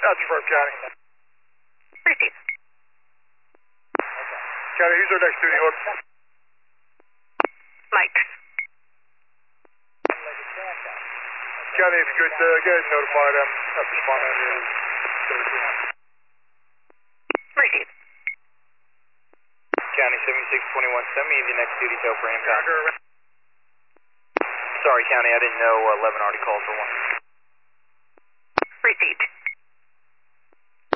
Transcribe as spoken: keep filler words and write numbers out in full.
That's from County. Received. County, who's our next duty hook? Mike. County, if you could uh, get it notified, um, have to respond on your. Received. County seventy-six twenty-one, send me the next duty tail for impound. Sorry, County, I didn't know uh, eleven already called for one. Received.